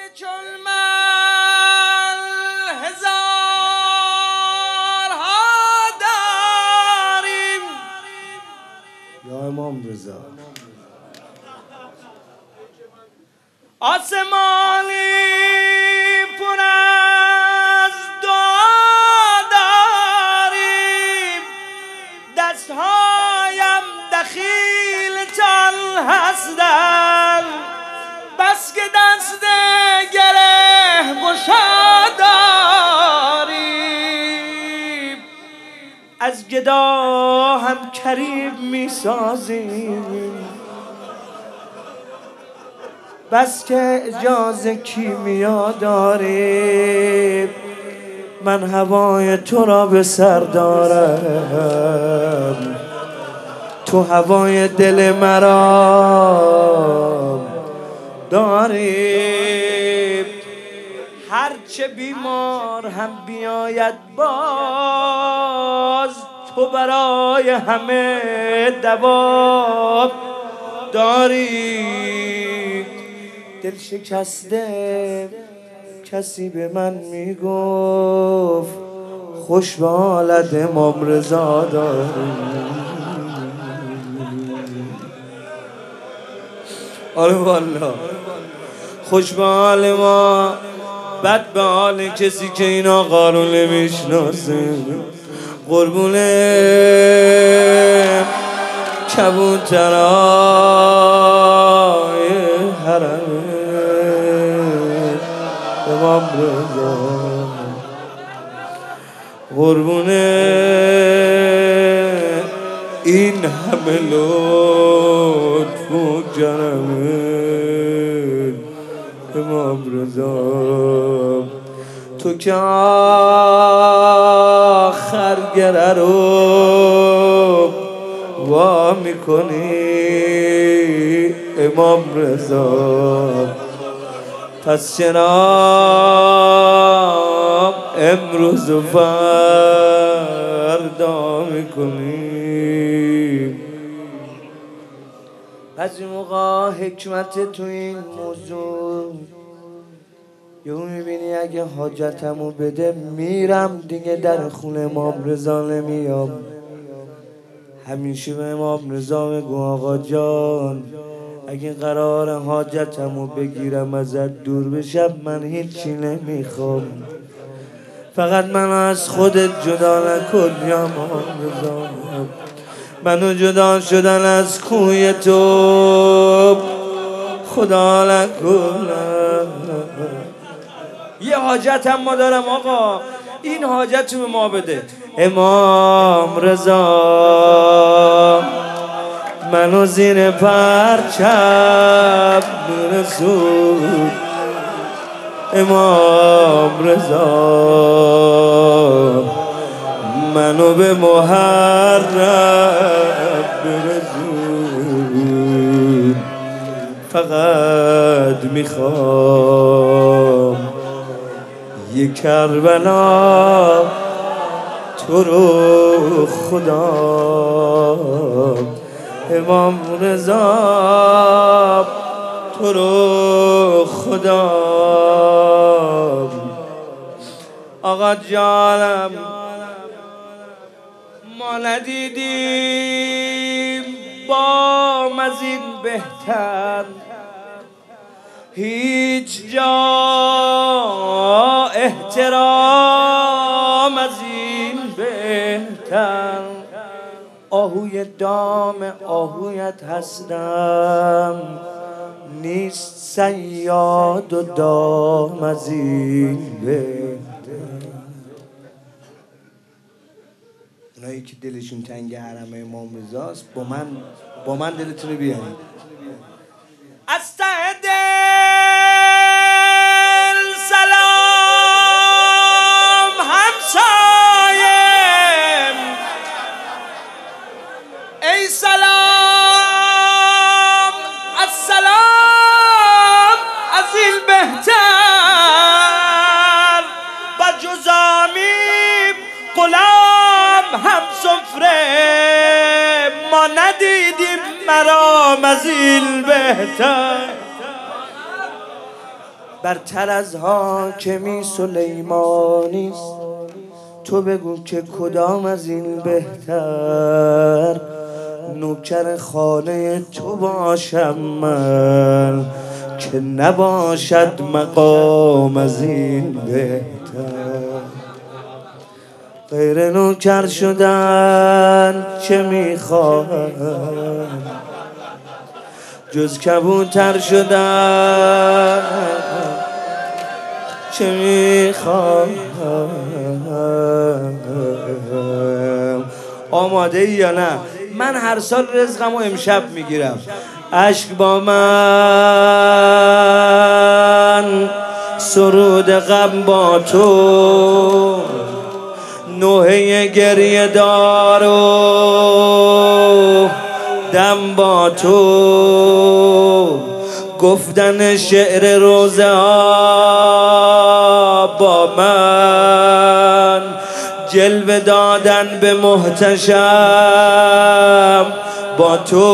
چون من هزارها داریم یا امام رضا آسمانی پر از دعا داریم دستهایم دخیل تن هستند بس که دست گره گشا داریم از گدا هم کریم می سازیم بس که اجازه کیمیا داریم من هوای تو را به سر دارم تو هوای دل مرا داریم هرچه بیمار هم بیاید باز تو برای همه دوا داری دل شکسته کسی به من میگفت خوش به حالت امام رضا داری آره والا خوش به حال ما بد به حال کسی که این آقا رو نمیشناسه قربونه کبوترای حرم امام رضا قربونه این همه لطف و کرم امام رضا تو که آخر گره رو وا میکنی امام رضا پس چرا امروز و فردا میکنی بعضی موقع حکمت تو این موضوع یهو میبینی اگه حاجتمو بده میرم دیگه در خونه امام رضا نمیام همیشه به امام رضا بگو آقا جان اگه قرار حاجتمو بگیرم ازت دور بشم من هیچی نمیخوام فقط منو از خودت جدا نکن یا امام رضا منو جدا شدن از کوی تو خدا نکن یه حاجت هم ما دارم آقا این حاجت رو به ما بده امام رضا منو زیر پرچم رسول امام رضا منو به محرم برسون فقط میخوام یه کربلا تو رو خدا امام رضا تو رو خدا آقا جانم ما ندیدیم بام از این بهتر هیچ جا احترام از این بهتر آهوی دام آهویت هستم نیست صیاد و دام از این بهتر اونایی که دلشون تنگ حرم امام رضاست با من دلتون رو بیارید از ته دل سلام همسایم ای سلام السلام از این بهتر بجزامیم غلام هم سفره ما ندیدیم مرام از این بهتر برتر از حاکمی سلیمانیست. تو بگو که کدام از این بهتر، نوکر خانه تو باشم من که نباشد مقام از این بهتر. غیر نوکر شدن چه میخواهم، جز کبوتر شدن چه میخواهم. آماده ای یا نه؟ من هر سال رزقمو امشب میگیرم. عشق با من، سرود غم با تو، نوحه گریه دار و دم با تو، گفتن شعر روزه ها با من، جلوه دادن به محتشم با تو،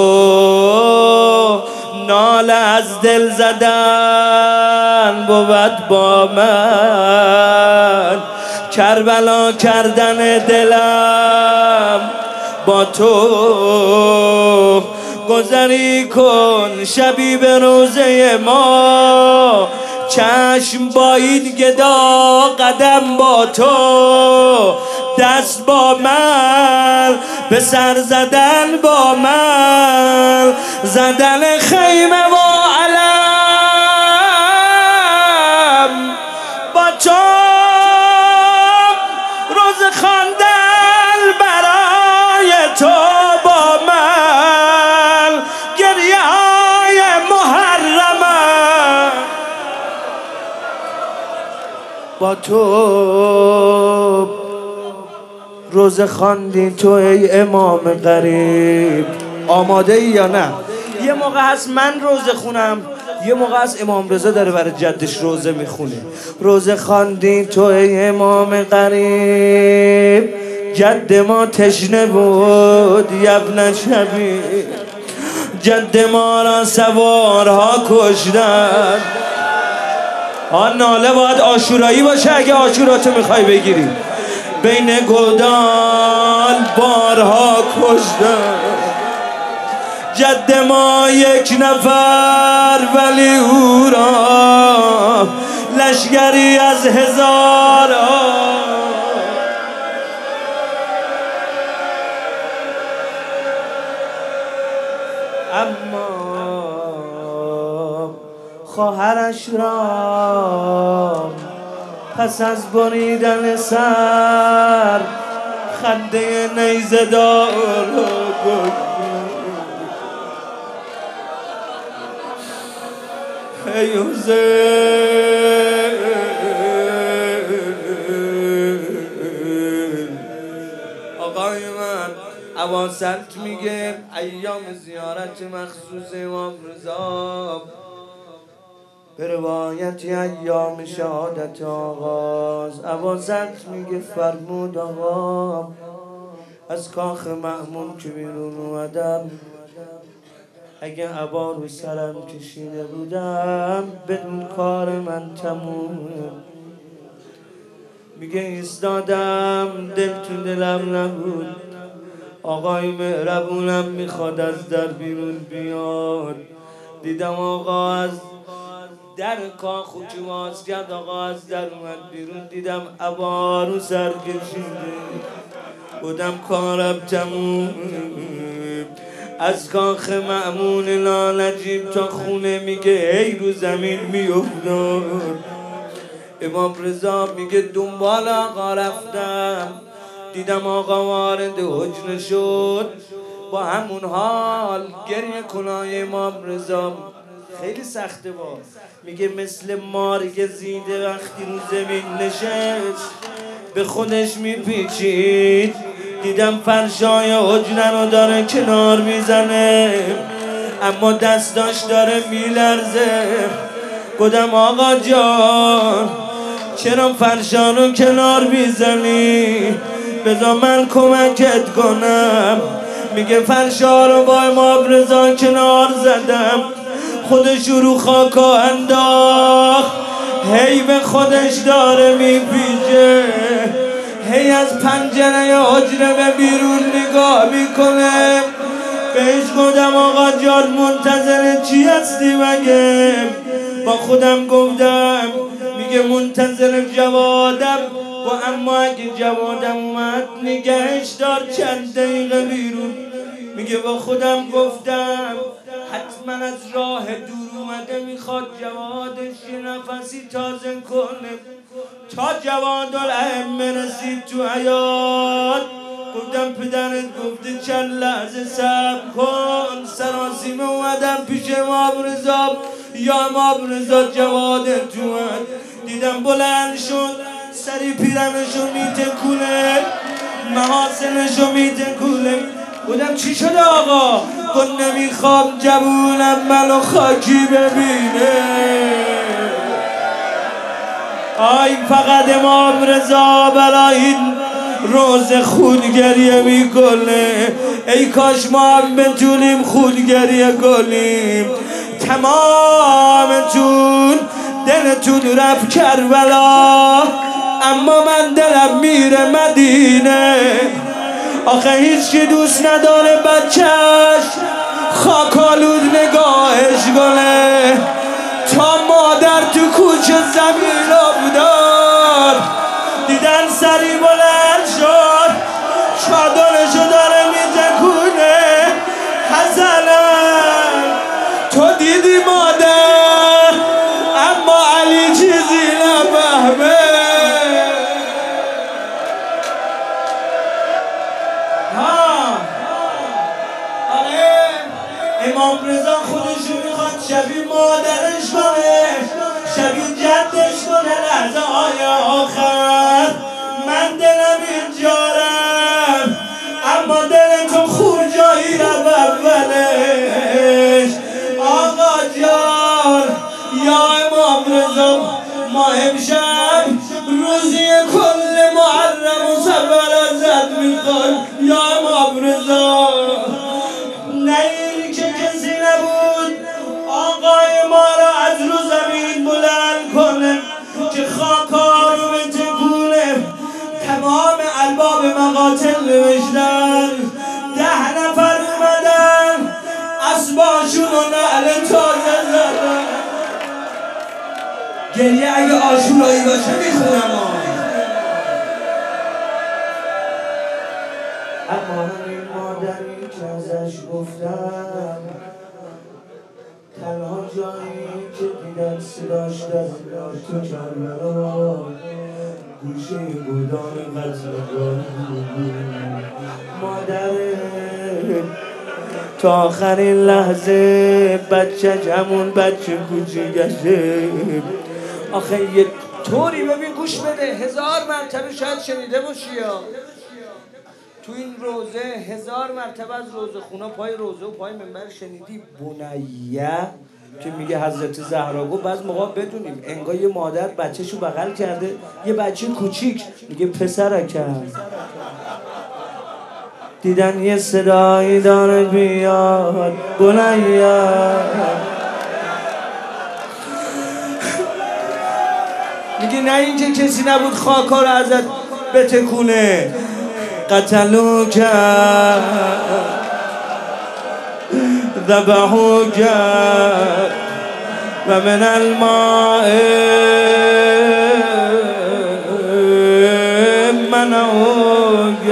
ناله از دل زدن بود با من، کربلا کردن دلم با تو. گذری کن شبی به روزه ما، چشم با این گدا قدم با تو، دست با من به سر زدن با من، زدن خیمه و علم با تو، روز خواندن برای تو با من، گریه های محرمم با تو. روزه خواندی تو ای امام غریب. آماده ای یا نه؟ یه موقع هست من روزه خونم، یه موقع هست امام رضا داره برای جدش روزه میخونه. روزه خواندی تو ای امام غریب، جد ما تشنه بود یبن شبیب، جد ما را سوارها کشتن. آن ناله باید عاشورایی باشه اگه عاشوراتو میخوای بگیری. بین گودال بارها کشتن، جد ما یک نفر ولی او را لشگری از هزاران. اما خواهرش را پس از بریدن سر خنده نیزه دار ای حسین. آقای من اواسط میگه ایام زیارت مخصوص امام رضا به روایتی ایام شهادت آغاز. اواسط میگه فرمود آقا از کاخ مأمون که بیرون اومدم، اگه عبا رو سرم کشیده بودم بدون کار من تمومه. میگه ایستادم دل تو دلم نبود، آقای مهربونم میخواد از در بیرون بیاد. دیدم آقا از در کاخ جو باز کرد، آقا از در اومد بیرون، دیدم عبا رو سر کشیده بودم، کارم تموم. از کاخ مأمون لالجیم تا خونه میگه ای رو زمین میافتاد. امام رضا میگه دنبال آقا رفتم، دیدم آقا وارد حجره شد، با همون حال گریه کنای امام رضا خیلی سخته با. میگه مثل ماری که زیده وقتی رو زمین نشست به خودش میپیچید، دیدم فرشای حجره رو داره کنار میزنه اما دستاش داره میلرزه. گفتم آقا جان چرا فرشا رو کنار میزنی؟ بذار من کمکت کنم. میگه فرشا رو با امام رضا کنار زدم، خودش رو خاکا انداخت، هی به خودش داره میپیچه، هی از پنجره حجره به بیرون نگاه میکنه. بهش گفتم آقا جان منتظر چی هستی مگه؟ با خودم گفتم میگه منتظر جوادم. و اما اگه جوادم اومد نگهش دار چند دقیقه بیرون. میگه با خودم گفتم حتما از راه دور اومده میخواد جوادش یه نفسی تازه کنه. تا جوادالائمه رسید تو حیاط گفتم پدرت گفته چند لحظه صبر کن. سراسیمه اومدم پیش امام رضا. یا امام رضا جوادت اومد. دیدم بلند شد سری پیرنشو میتکونه، محاسنشو میتکونه. بودم چی شده آقا؟ گفت نمیخوام جوونم منو خاکی ببینه. آی فقط امام رضا برای این روز خونگریه میکنه. ای کاش ما هم بتونیم خونگریه کنیم. تمامتون دلتون رفت کربلا، اما من دلم میره مدینه. آخه هیچ کی دوست نداره بچهش خاکالود نگاهش گله. تا مادر تو کوچه زمین افتاد دیدن سری بلند شد چادرشو داره میتکونه. حسنم تو دیدی مادر اما علی چیزی نفهمه. امام رضا خودشو میخواد شبیه مادرش کنه، شبیه جدش کنه. لحظه های آخر من دلم اینجارم اما دل تو خون جایی رفت اولش. آقا جان یا امام رضا ما امشب روزی کل محرم و سفر ازت میخوایم. یا امام رضا نه آقای ما را از رو زمین بلند کنه که خاکا رو بتکونه. تمام ارباب مقاتل نوشتن 10 نفر اومدن اسباشون و نعل تازه زدن. گریه اگه آشورایی باشه میخونم. اما همین مادری که ازش گفتم تنها جایی که دیدم صداش در تو کربلا گوشه گودان قتلگاه مادره. تا آخرین لحظه بچه همون بچه کوچیکشه. آخه یه طوری ببین گوش بده 1000 مرتبه شاید شنیده باشی یا تو این روزه 1000 مرتبه از روزه خونا پای روزه و پای منبر شنیدی بنیه که میگه حضرت زهرا گفت بعض موقع بدونیم انگار یه مادر بچه‌شو بغل کرده یه بچه کوچیک میگه پسرکم. دیدن یه صدایی داره بیاد بنیه. میگه نه اینکه کسی نبود خاکا رو ازت بتکونه. قتلوک ذبحوک و من الماء منعوک.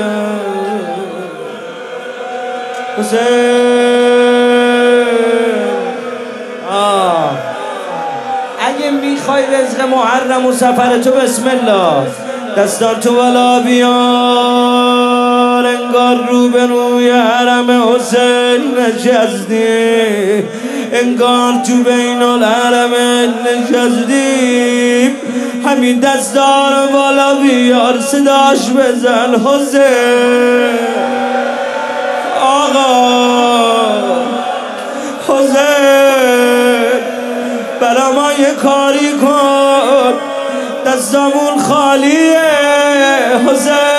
اگه میخوای رزق محرم و سفر تو بسم الله دستار تو والا بیار. انگار روبروی حرم حسین نشستی، انگار تو بین الحرم نشستی. همین دستار والا بیار صداش بزن حسین. آقا حسین برا ما یه کاری کن دستامون خالیه. حسین